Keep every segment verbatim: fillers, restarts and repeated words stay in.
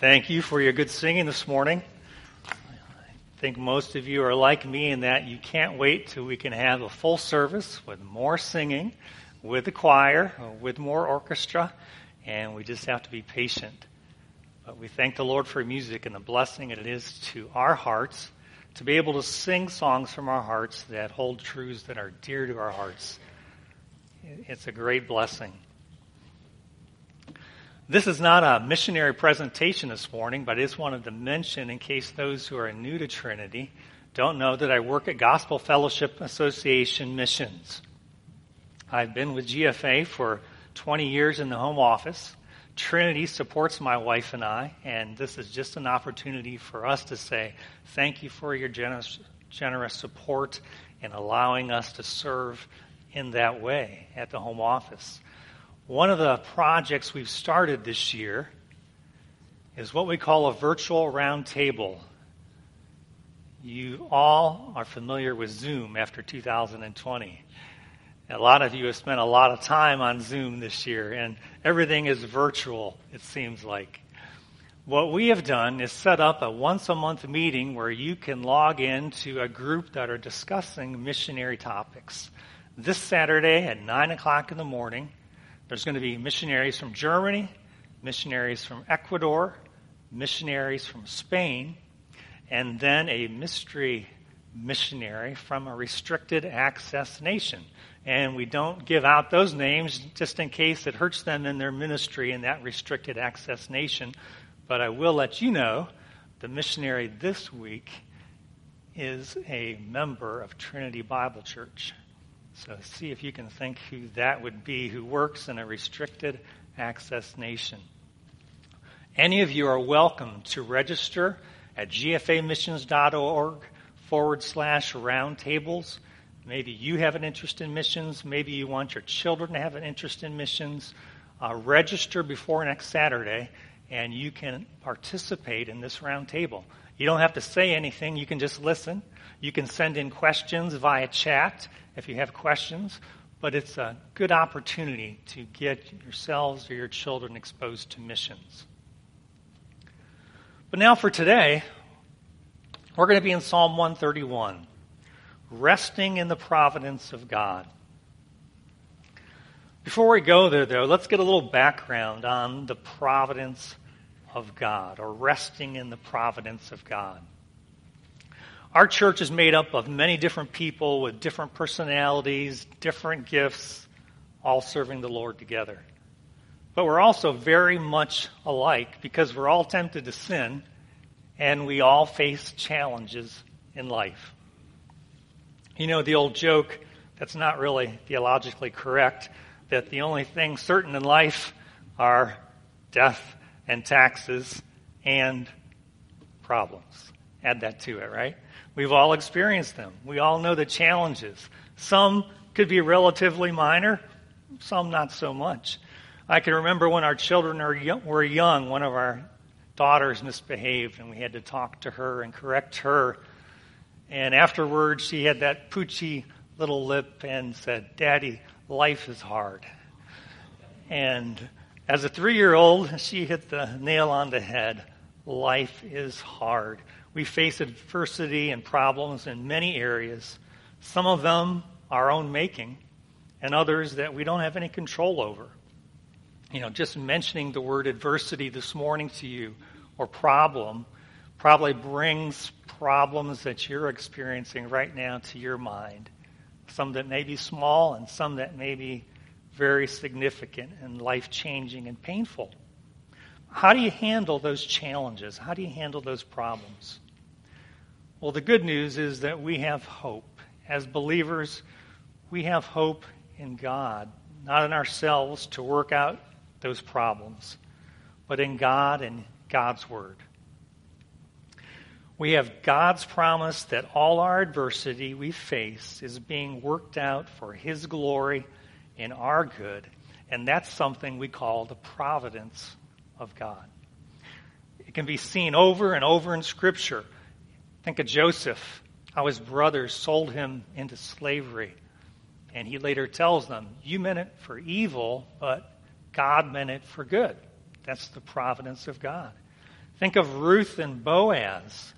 Thank you for your good singing this morning. I think most of you are like me in that you can't wait till we can have a full service with more singing, with the choir, with more orchestra, and we just have to be patient. But we thank the Lord for music and the blessing it is to our hearts to be able to sing songs from our hearts that hold truths that are dear to our hearts. It's a great blessing. This is not a missionary presentation this morning, but I just wanted to mention, in case those who are new to Trinity don't know, that I work at Gospel Fellowship Association Missions. I've been with G F A for twenty years in the home office. Trinity supports my wife and I, and this is just an opportunity for us to say thank you for your generous, generous support in allowing us to serve in that way at the home office. One of the projects we've started this year is what we call a virtual roundtable. You all are familiar with Zoom after two thousand twenty. A lot of you have spent a lot of time on Zoom this year, and everything is virtual, it seems like. What we have done is set up a once-a-month meeting where you can log in to a group that are discussing missionary topics. This Saturday at nine o'clock in the morning, there's going to be missionaries from Germany, missionaries from Ecuador, missionaries from Spain, and then a mystery missionary from a restricted access nation. And we don't give out those names just in case it hurts them in their ministry in that restricted access nation. But I will let you know the missionary this week is a member of Trinity Bible Church. So see if you can think who that would be who works in a restricted access nation. Any of you are welcome to register at gfamissions.org forward slash roundtables. Maybe you have an interest in missions. Maybe you want your children to have an interest in missions. Uh, register before next Saturday, and you can participate in this roundtable. You don't have to say anything. You can just listen. You can send in questions via chat if you have questions, but it's a good opportunity to get yourselves or your children exposed to missions. But now for today, we're going to be in Psalm one thirty-one, resting in the providence of God. Before we go there, though, let's get a little background on the providence of God, or resting in the providence of God. Our church is made up of many different people with different personalities, different gifts, all serving the Lord together. But we're also very much alike because we're all tempted to sin, and we all face challenges in life. You know the old joke that's not really theologically correct, that the only things certain in life are death and taxes and problems. Add that to it, right? We've all experienced them. We all know the challenges. Some could be relatively minor, some not so much. I can remember when our children were young, one of our daughters misbehaved, and we had to talk to her and correct her. And afterwards, she had that poochy little lip and said, "Daddy, life is hard." And as a three-year-old, she hit the nail on the head. Life is hard. We face adversity and problems in many areas. Some of them our own making, and others that we don't have any control over. You know, just mentioning the word adversity this morning to you, or problem, probably brings problems that you're experiencing right now to your mind. Some that may be small and some that may be very significant and life-changing and painful. How do you handle those challenges? How do you handle those problems? Well, the good news is that we have hope. As believers, we have hope in God, not in ourselves to work out those problems, but in God and God's Word. We have God's promise that all our adversity we face is being worked out for His glory and our good, and that's something we call the providence of God. It can be seen over and over in Scripture. Think of Joseph, how his brothers sold him into slavery, and he later tells them, "You meant it for evil, but God meant it for good." That's the providence of God. Think of Ruth and Boaz.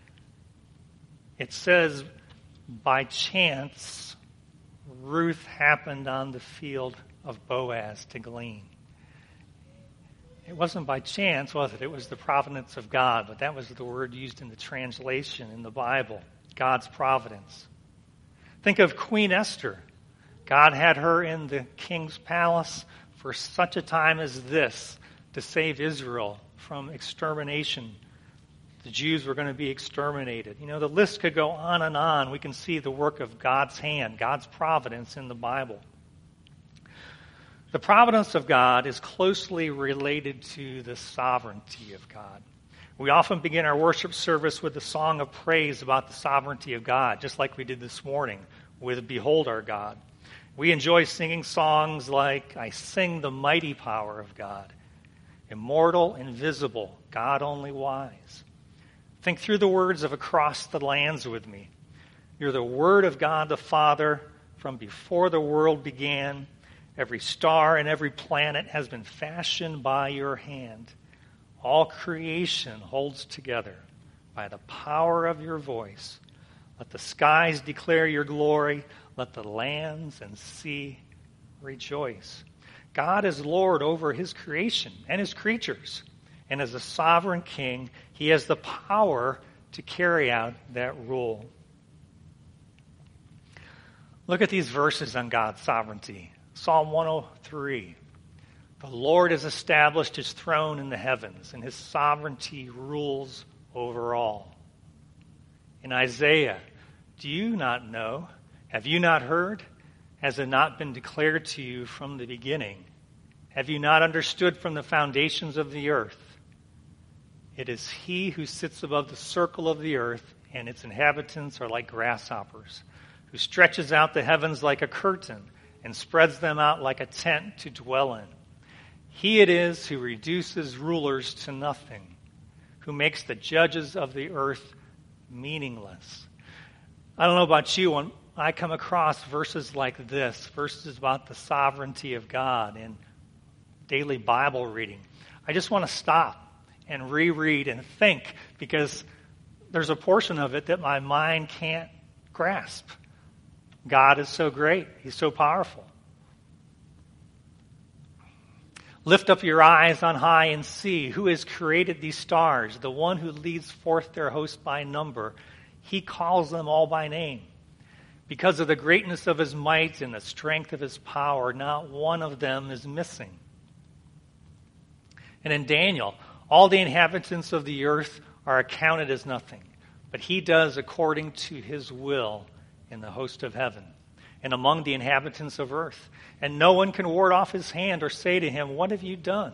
It says, by chance, Ruth happened on the field of Boaz to glean. It wasn't by chance, was it? It was the providence of God, but that was the word used in the translation in the Bible, God's providence. Think of Queen Esther. God had her in the king's palace for such a time as this to save Israel from extermination. The Jews were going to be exterminated. You know, the list could go on and on. We can see the work of God's hand, God's providence in the Bible. The providence of God is closely related to the sovereignty of God. We often begin our worship service with a song of praise about the sovereignty of God, just like we did this morning with Behold Our God. We enjoy singing songs like, I sing the mighty power of God, immortal, invisible, God only wise. Think through the words of Across the Lands with me. You're the Word of God the Father from before the world began. Every star and every planet has been fashioned by your hand. All creation holds together by the power of your voice. Let the skies declare your glory. Let the lands and sea rejoice. God is Lord over his creation and his creatures. And as a sovereign king, he has the power to carry out that rule. Look at these verses on God's sovereignty. Psalm one oh three. The Lord has established his throne in the heavens, and his sovereignty rules over all. In Isaiah, do you not know? Have you not heard? Has it not been declared to you from the beginning? Have you not understood from the foundations of the earth? It is he who sits above the circle of the earth, and its inhabitants are like grasshoppers, who stretches out the heavens like a curtain and spreads them out like a tent to dwell in. He it is who reduces rulers to nothing, who makes the judges of the earth meaningless. I don't know about you, when I come across verses like this, verses about the sovereignty of God in daily Bible reading, I just want to stop and reread and think, because there's a portion of it that my mind can't grasp. God is so great. He's so powerful. Lift up your eyes on high and see who has created these stars, the one who leads forth their host by number. He calls them all by name. Because of the greatness of his might and the strength of his power, not one of them is missing. And in Daniel, all the inhabitants of the earth are accounted as nothing, but he does according to his will in the host of heaven and among the inhabitants of earth. And no one can ward off his hand or say to him, what have you done?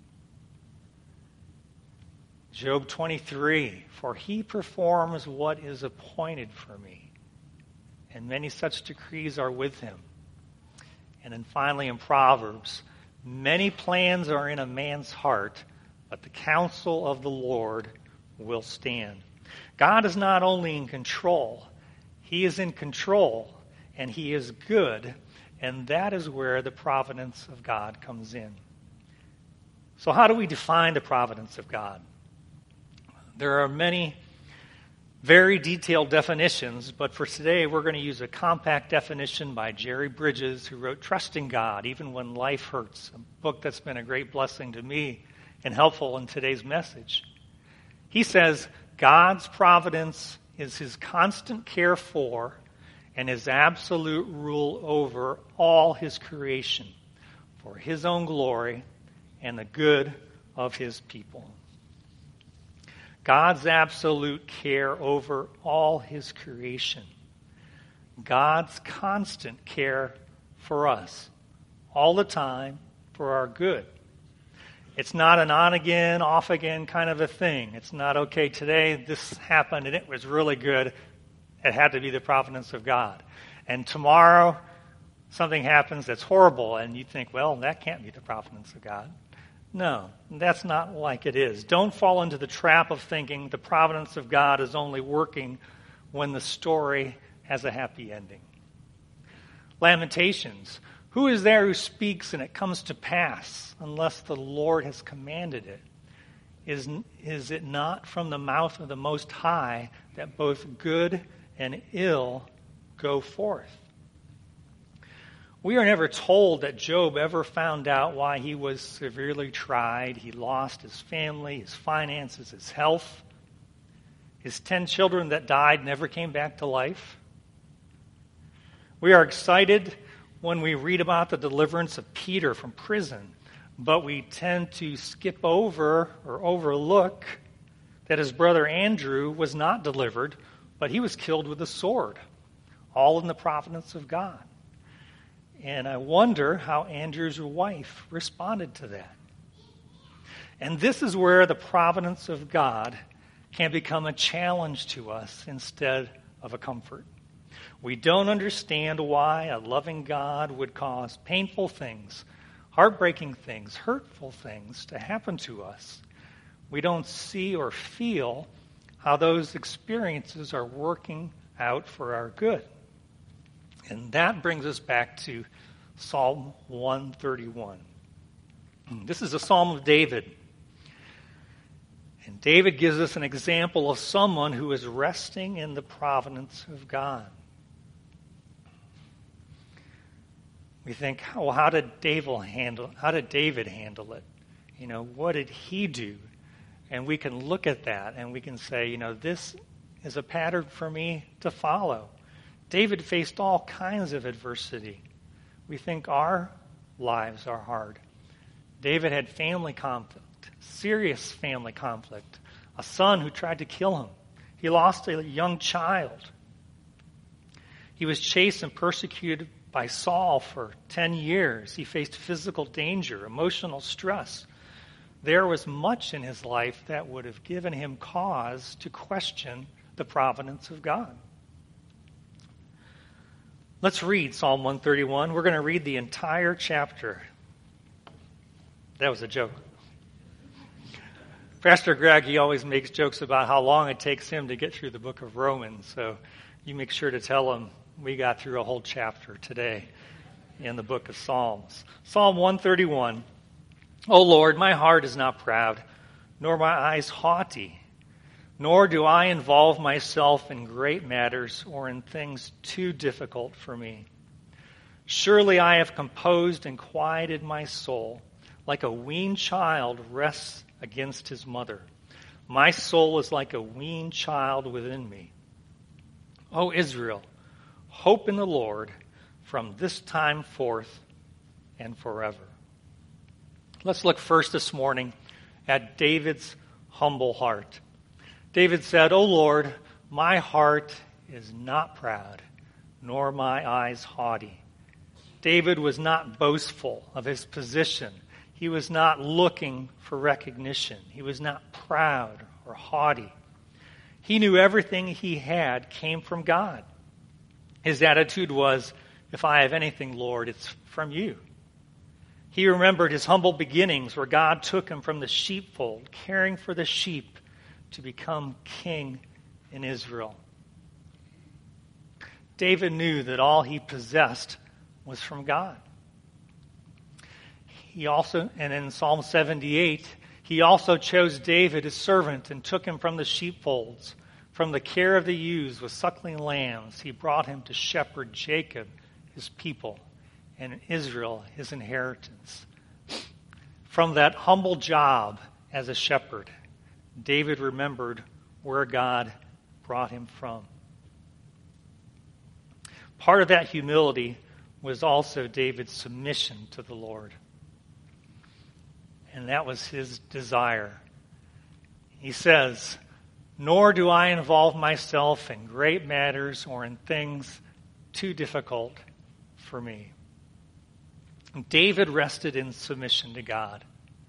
Job twenty-three, for he performs what is appointed for me, and many such decrees are with him. And then finally in Proverbs, many plans are in a man's heart, but the counsel of the Lord will stand. God is not only in control, he is in control, and he is good, and that is where the providence of God comes in. So how do we define the providence of God? There are many very detailed definitions, but for today we're going to use a compact definition by Jerry Bridges, who wrote Trusting God Even When Life Hurts, a book that's been a great blessing to me and helpful in today's message. He says, God's providence is his constant care for and his absolute rule over all his creation for his own glory and the good of his people. God's absolute care over all his creation. God's constant care for us all the time for our good. It's not an on-again, off-again kind of a thing. It's not, okay, today this happened and it was really good. It had to be the providence of God. And tomorrow something happens that's horrible and you think, well, that can't be the providence of God. No, that's not like it is. Don't fall into the trap of thinking the providence of God is only working when the story has a happy ending. Lamentations. Who is there who speaks and it comes to pass unless the Lord has commanded it? is, is it not from the mouth of the Most High that both good and ill go forth? We are never told that Job ever found out why he was severely tried. He lost his family, his finances, his health. His ten children that died never came back to life. We are excited when we read about the deliverance of Peter from prison, but we tend to skip over or overlook that his brother Andrew was not delivered, but he was killed with a sword, all in the providence of God. And I wonder how Andrew's wife responded to that. And this is where the providence of God can become a challenge to us instead of a comfort. We don't understand why a loving God would cause painful things, heartbreaking things, hurtful things to happen to us. We don't see or feel how those experiences are working out for our good. And that brings us back to Psalm one thirty-one. This is a psalm of David. And David gives us an example of someone who is resting in the providence of God. We think, well, how did David handle, how did David handle it? You know, what did he do? And we can look at that and we can say, you know, this is a pattern for me to follow. David faced all kinds of adversity. We think our lives are hard. David had family conflict. Serious family conflict. A son who tried to kill him. He lost a young child. He was chased and persecuted by Saul for ten years. He faced physical danger, emotional stress. There was much in his life that would have given him cause to question the providence of God. Let's read Psalm one thirty-one. We're going to read the entire chapter. That was a joke. Pastor Greg, he always makes jokes about how long it takes him to get through the book of Romans. So you make sure to tell him we got through a whole chapter today in the book of Psalms. Psalm one thirty-one. O Lord, my heart is not proud, nor my eyes haughty, nor do I involve myself in great matters or in things too difficult for me. Surely I have composed and quieted my soul, like a weaned child rests against his mother. My soul is like a weaned child within me. O Israel, hope in the Lord from this time forth and forever. Let's look first this morning at David's humble heart. David said, O Lord, my heart is not proud, nor my eyes haughty. David was not boastful of his position. He was not looking for recognition. He was not proud or haughty. He knew everything he had came from God. His attitude was, if I have anything, Lord, it's from you. He remembered his humble beginnings where God took him from the sheepfold, caring for the sheep, to become king in Israel. David knew that all he possessed was from God. He also, and in Psalm seventy-eight, he also chose David his servant and took him from the sheepfolds. From the care of the ewes with suckling lambs, he brought him to shepherd Jacob, his people, and Israel, his inheritance. From that humble job as a shepherd, David remembered where God brought him from. Part of that humility was also David's submission to the Lord. And that was his desire. He says, nor do I involve myself in great matters or in things too difficult for me. David rested in submission to God.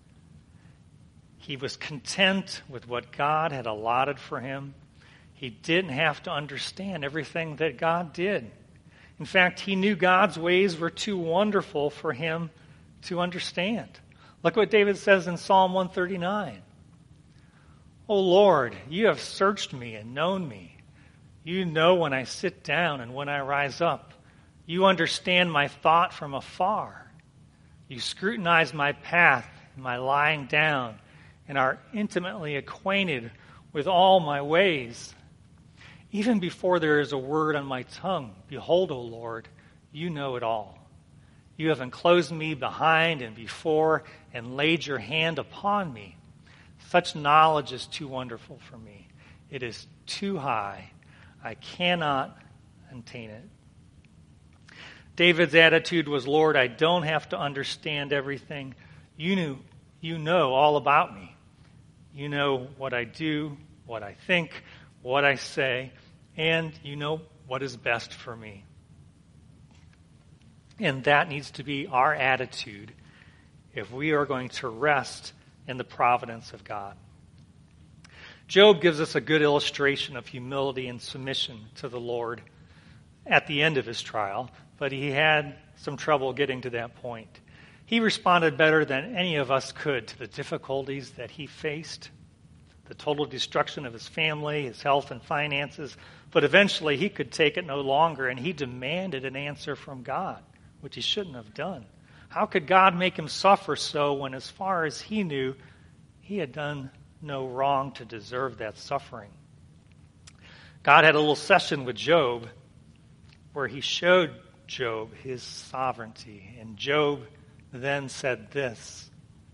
He was content with what God had allotted for him. He didn't have to understand everything that God did. In fact, he knew God's ways were too wonderful for him to understand. Look what David says in Psalm one thirty-nine. O Lord, you have searched me and known me. You know when I sit down and when I rise up. You understand my thought from afar. You scrutinize my path and my lying down and are intimately acquainted with all my ways. Even before there is a word on my tongue, behold, O Lord, you know it all. You have enclosed me behind and before and laid your hand upon me. Such knowledge is too wonderful for me. It is too high. I cannot attain it. David's attitude was, Lord, I don't have to understand everything. You knew, you know all about me. You know what I do, what I think, what I say, and you know what is best for me. And that needs to be our attitude if we are going to rest in the providence of God. Job gives us a good illustration of humility and submission to the Lord at the end of his trial, but he had some trouble getting to that point. He responded better than any of us could to the difficulties that he faced, the total destruction of his family, his health and finances, but eventually he could take it no longer, and he demanded an answer from God, which he shouldn't have done. How could God make him suffer so when, as far as he knew, he had done no wrong to deserve that suffering? God had a little session with Job where he showed Job his sovereignty, and Job then said this.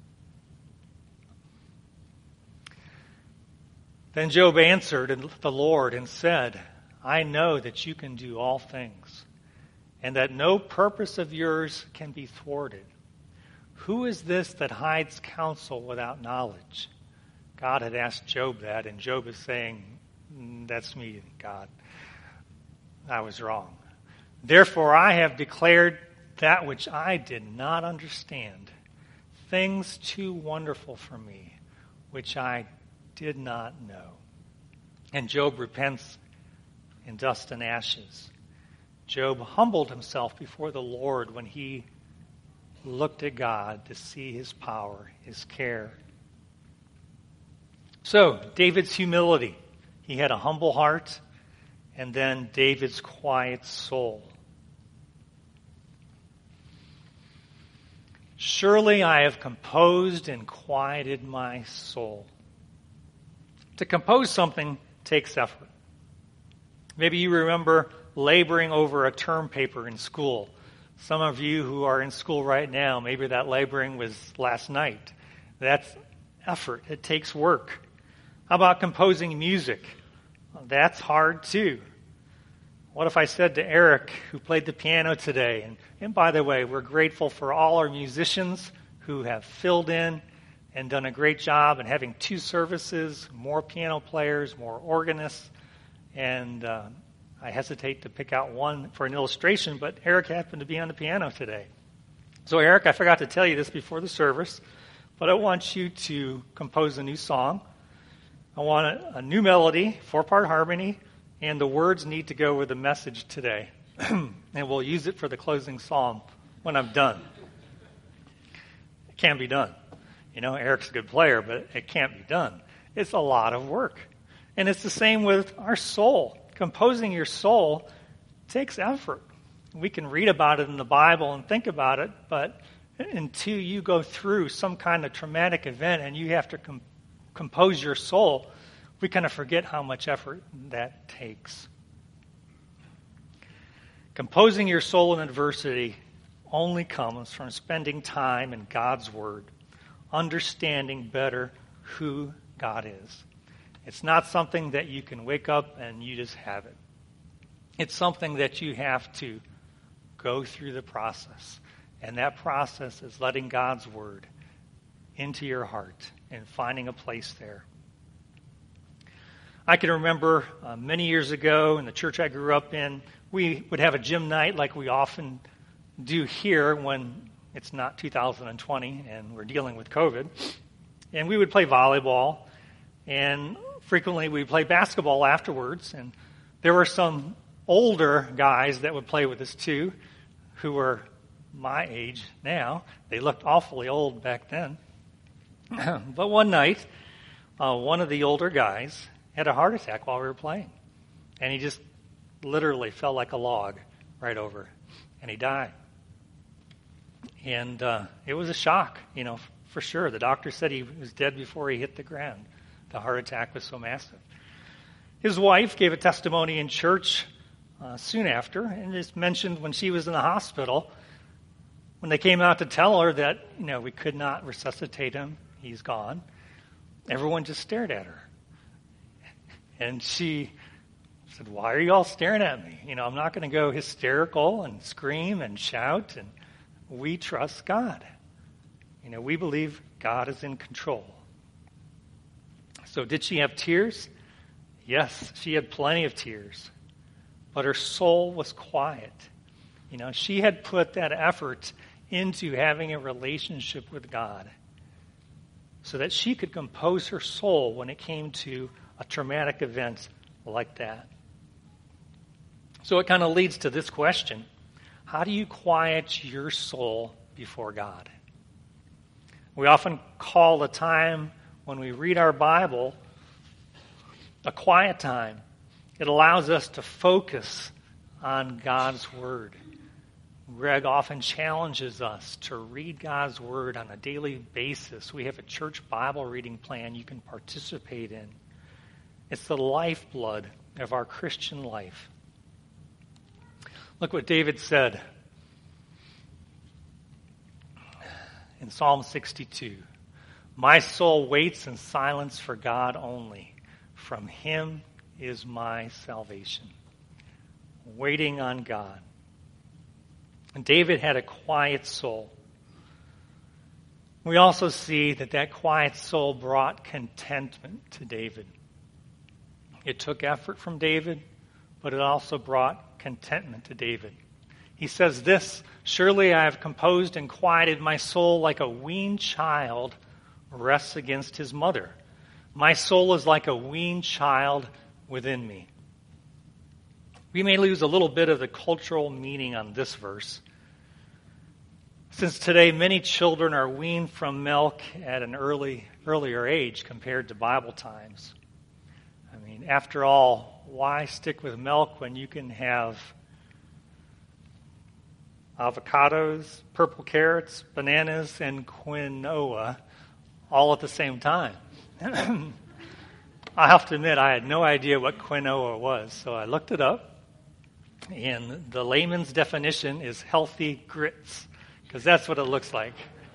Then Job answered the Lord and said, I know that you can do all things, and that no purpose of yours can be thwarted. Who is this that hides counsel without knowledge? God had asked Job that, and Job is saying, that's me, God. I was wrong. Therefore I have declared that which I did not understand, things too wonderful for me, which I did not know. And Job repents in dust and ashes. Job humbled himself before the Lord when he looked at God to see his power, his care. So, David's humility. He had a humble heart, and then David's quiet soul. Surely I have composed and quieted my soul. To compose something takes effort. Maybe you remember laboring over a term paper in school. Some of you who are in school right now, maybe that laboring was last night. That's effort. It takes work. How about composing music? Well, that's hard too. What if I said to Eric, who played the piano today, and, and by the way, we're grateful for all our musicians who have filled in and done a great job in having two services, more piano players, more organists, and uh, I hesitate to pick out one for an illustration, but Eric happened to be on the piano today. So Eric, I forgot to tell you this before the service, but I want you to compose a new song. I want a, a new melody, four-part harmony, and the words need to go with the message today. And we'll use it for the closing psalm when I'm done. It can be done. You know, Eric's a good player, but it can't be done. It's a lot of work. And it's the same with our soul. Composing your soul takes effort. We can read about it in the Bible and think about it, but until you go through some kind of traumatic event and you have to com- compose your soul, we kind of forget how much effort that takes. Composing your soul in adversity only comes from spending time in God's Word, understanding better who God is. It's not something that you can wake up and you just have it. It's something that you have to go through the process. And that process is letting God's Word into your heart and finding a place there. I can remember uh, many years ago in the church I grew up in, we would have a gym night like we often do here when it's not two thousand twenty and we're dealing with COVID. And we would play volleyball, and frequently we'd play basketball afterwards. And there were some older guys that would play with us too, who were my age now. They looked awfully old back then. But one night, uh, one of the older guys had a heart attack while we were playing. And he just literally fell like a log right over. And he died. And uh, it was a shock, you know, for sure. The doctor said he was dead before he hit the ground. The heart attack was so massive. His wife gave a testimony in church uh, soon after, and just mentioned when she was in the hospital, when they came out to tell her that, you know, we could not resuscitate him, he's gone, everyone just stared at her. And she said, why are you all staring at me? You know, I'm not going to go hysterical and scream and shout. And we trust God. You know, we believe God is in control. So did she have tears? Yes, she had plenty of tears. But her soul was quiet. You know, she had put that effort into having a relationship with God so that she could compose her soul when it came to a traumatic event like that. So it kind of leads to this question. How do you quiet your soul before God? We often call the time when we read our Bible a quiet time. It allows us to focus on God's Word. Greg often challenges us to read God's Word on a daily basis. We have a church Bible reading plan you can participate in. It's the lifeblood of our Christian life. Look what David said in Psalm sixty-two. My soul waits in silence for God only. From him is my salvation. Waiting on God. And David had a quiet soul. We also see that that quiet soul brought contentment to David. It took effort from David, but it also brought contentment to David. He says this, surely I have composed and quieted my soul like a weaned child rests against his mother. My soul is like a weaned child within me. We may lose a little bit of the cultural meaning on this verse. Since today many children are weaned from milk at an early earlier age compared to Bible times. I mean, after all, why stick with milk when you can have avocados, purple carrots, bananas, and quinoa all at the same time? I have to admit, I had no idea what quinoa was, so I looked it up, and the layman's definition is healthy grits, because that's what it looks like.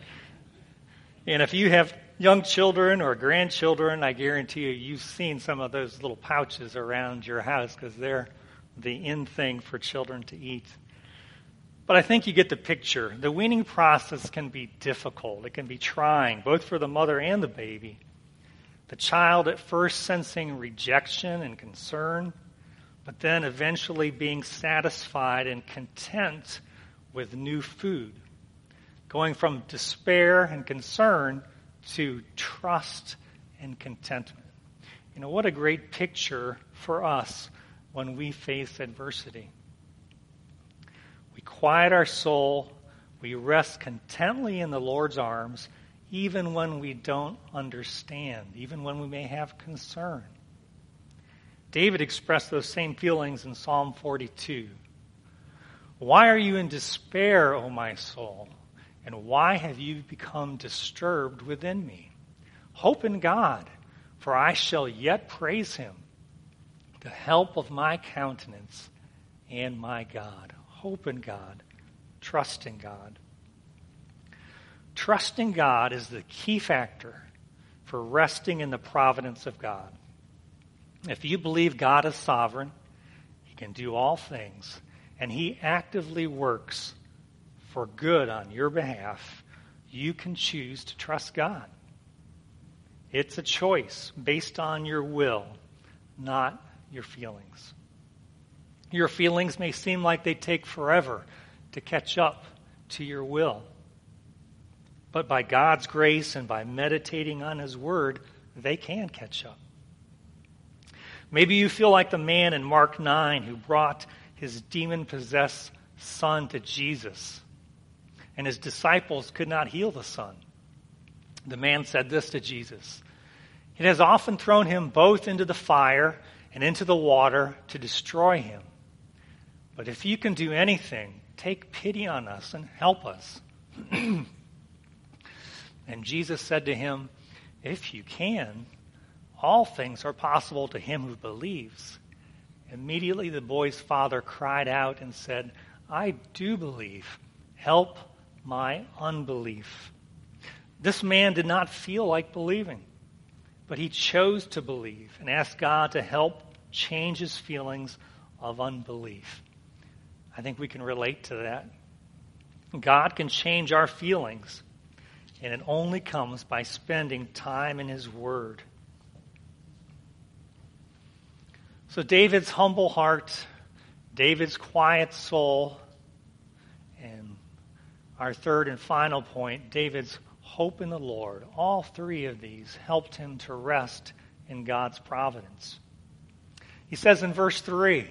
And if you have young children or grandchildren, I guarantee you, you've seen some of those little pouches around your house because they're the in thing for children to eat. But I think you get the picture. The weaning process can be difficult. It can be trying, both for the mother and the baby. The child at first sensing rejection and concern, but then eventually being satisfied and content with new food. Going from despair and concern to trust and contentment. You know, what a great picture for us when we face adversity. We quiet our soul, we rest contently in the Lord's arms, even when we don't understand, even when we may have concern. David expressed those same feelings in Psalm forty-two. Why are you in despair, O my soul? And why have you become disturbed within me? Hope in God, for I shall yet praise him, the help of my countenance and my God. Hope in God, trust in God. Trusting God is the key factor for resting in the providence of God. If you believe God is sovereign, he can do all things, and he actively works for good on your behalf, you can choose to trust God. It's a choice based on your will, not your feelings. Your feelings may seem like they take forever to catch up to your will. But by God's grace and by meditating on his word, they can catch up. Maybe you feel like the man in Mark nine who brought his demon-possessed son to Jesus, and his disciples could not heal the son. The man said this to Jesus, "It has often thrown him both into the fire and into the water to destroy him. But if you can do anything, take pity on us and help us." And Jesus said to him, "If you can, all things are possible to him who believes." Immediately the boy's father cried out and said, "I do believe. Help my unbelief." This man did not feel like believing, but he chose to believe and asked God to help change his feelings of unbelief. I think we can relate to that. God can change our feelings, and it only comes by spending time in his word. So David's humble heart, David's quiet soul, and our third and final point, David's hope in the Lord. All three of these helped him to rest in God's providence. He says in verse three,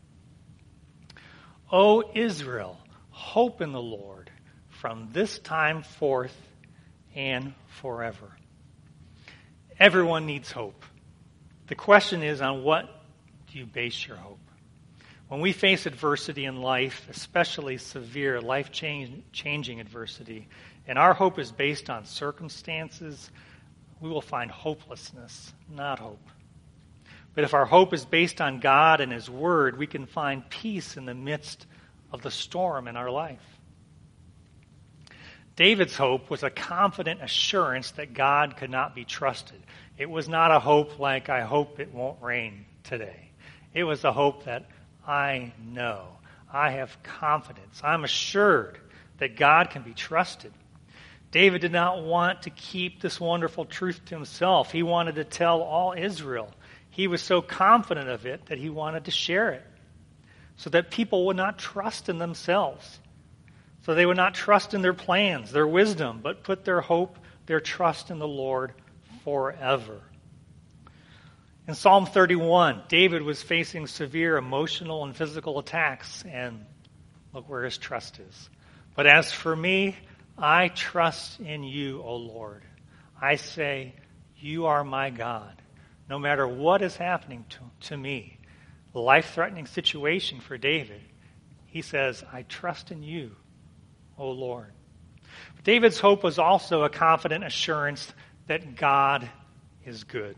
"O Israel, hope in the Lord from this time forth and forever." Everyone needs hope. The question is, on what do you base your hope? When we face adversity in life, especially severe, life-changing adversity, and our hope is based on circumstances, we will find hopelessness, not hope. But if our hope is based on God and his word, we can find peace in the midst of the storm in our life. David's hope was a confident assurance that God could not be trusted. It was not a hope like, "I hope it won't rain today." It was a hope that I know, I have confidence, I'm assured that God can be trusted. David did not want to keep this wonderful truth to himself. He wanted to tell all Israel. He was so confident of it that he wanted to share it so that people would not trust in themselves, so they would not trust in their plans, their wisdom, but put their hope, their trust in the Lord forever. In Psalm thirty-one, David was facing severe emotional and physical attacks, and look where his trust is. "But as for me, I trust in you, O Lord. I say, you are my God. No matter what is happening to, to me," a life-threatening situation for David, he says, "I trust in you, O Lord." But David's hope was also a confident assurance that God is good.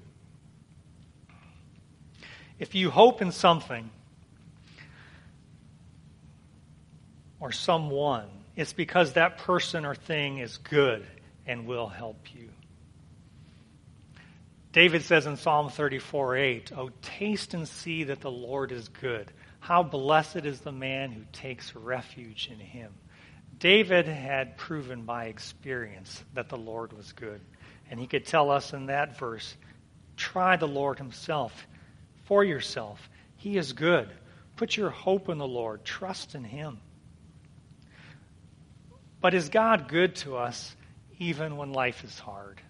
If you hope in something or someone, it's because that person or thing is good and will help you. David says in Psalm thirty-four eight, "Oh, taste and see that the Lord is good. How blessed is the man who takes refuge in him." David had proven by experience that the Lord was good. And he could tell us in that verse, try the Lord himself for yourself. He is good. Put your hope in the Lord. Trust in him. But is God good to us even when life is hard?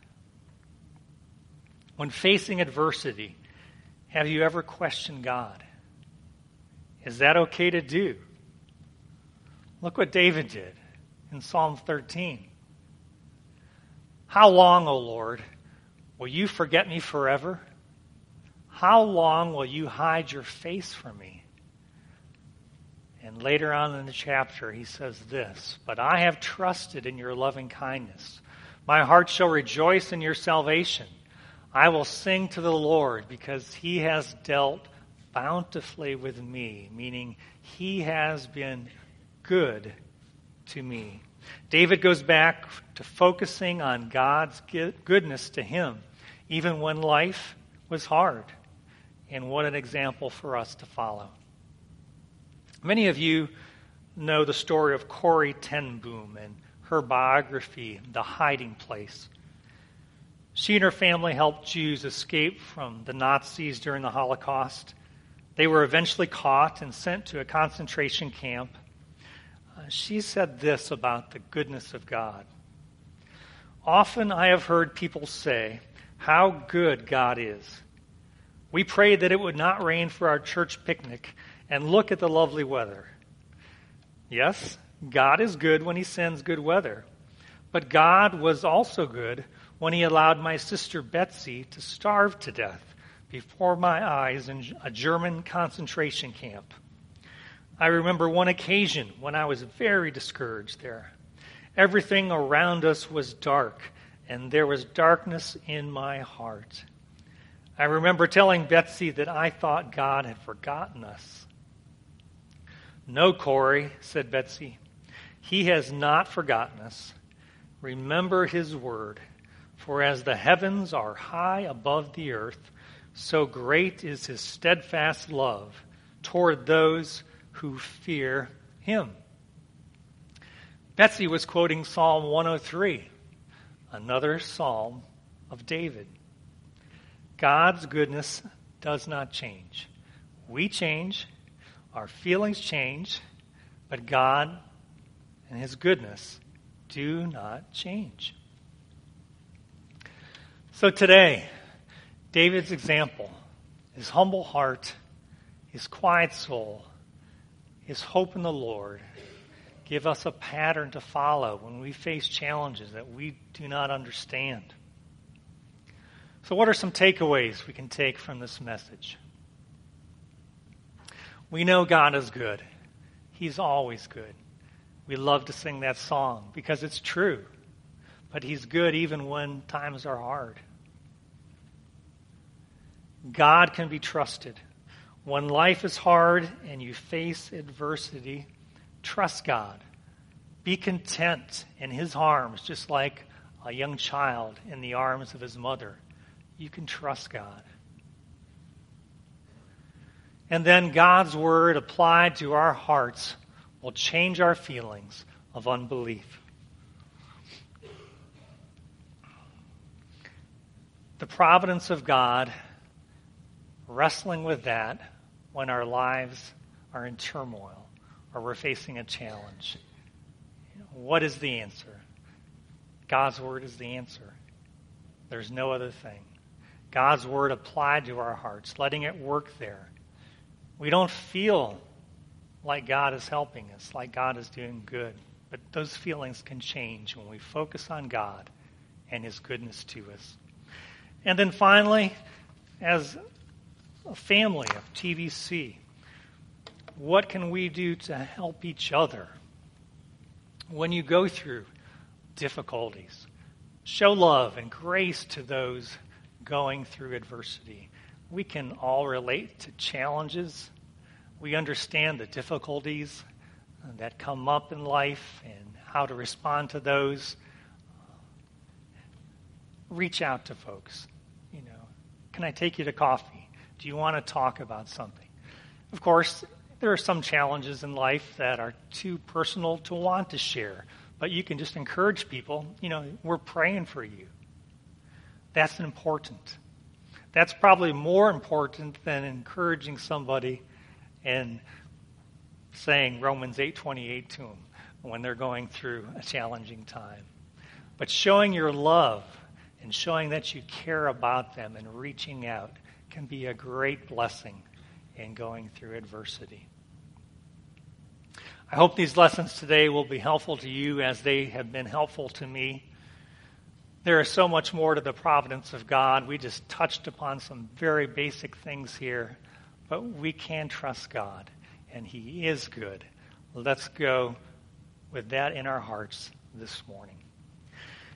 When facing adversity, have you ever questioned God? Is that okay to do? Look what David did in Psalm thirteen. "How long, O Lord, will you forget me forever? How long will you hide your face from me?" And later on in the chapter, he says this, "But I have trusted in your loving kindness. My heart shall rejoice in your salvation. I will sing to the Lord because he has dealt bountifully with me," meaning he has been good to me. David goes back to focusing on God's goodness to him, even when life was hard. And what an example for us to follow. Many of you know the story of Corrie ten Boom and her biography, The Hiding Place. She and her family helped Jews escape from the Nazis during the Holocaust. They were eventually caught and sent to a concentration camp. Uh, she said this about the goodness of God. "Often I have heard people say how good God is. We prayed that it would not rain for our church picnic, and look at the lovely weather. Yes, God is good when he sends good weather. But God was also good when he allowed my sister Betsy to starve to death before my eyes in a German concentration camp. I remember one occasion when I was very discouraged there. Everything around us was dark, and there was darkness in my heart. I remember telling Betsy that I thought God had forgotten us. No, Corey, said Betsy, he has not forgotten us. Remember his word, for as the heavens are high above the earth, so great is his steadfast love toward those who fear him. Betsy was quoting Psalm one oh three, another psalm of David. God's goodness does not change. We change, our feelings change, but God and his goodness do not change. So today, David's example, his humble heart, his quiet soul, his hope in the Lord, give us a pattern to follow when we face challenges that we do not understand. So what are some takeaways we can take from this message? We know God is good. He's always good. We love to sing that song because it's true. But he's good even when times are hard. God can be trusted. When life is hard and you face adversity, trust God. Be content in his arms, just like a young child in the arms of his mother. You can trust God. And then God's word applied to our hearts will change our feelings of unbelief. The providence of God, wrestling with that when our lives are in turmoil or we're facing a challenge. What is the answer? God's word is the answer. There's no other thing. God's word applied to our hearts, letting it work there. We don't feel like God is helping us, like God is doing good. But those feelings can change when we focus on God and his goodness to us. And then finally, as a family of T V C, what can we do to help each other when you go through difficulties? Show love and grace to those going through adversity. We can all relate to challenges. We understand the difficulties that come up in life and how to respond to those. Reach out to folks. You know, can I take you to coffee? Do you want to talk about something? Of course, there are some challenges in life that are too personal to want to share, but you can just encourage people, you know, we're praying for you. That's important. That's probably more important than encouraging somebody and saying Romans eight twenty-eight to them when they're going through a challenging time. But showing your love and showing that you care about them and reaching out can be a great blessing in going through adversity. I hope these lessons today will be helpful to you as they have been helpful to me. There is so much more to the providence of God. We just touched upon some very basic things here, but we can trust God, and he is good. Let's go with that in our hearts this morning.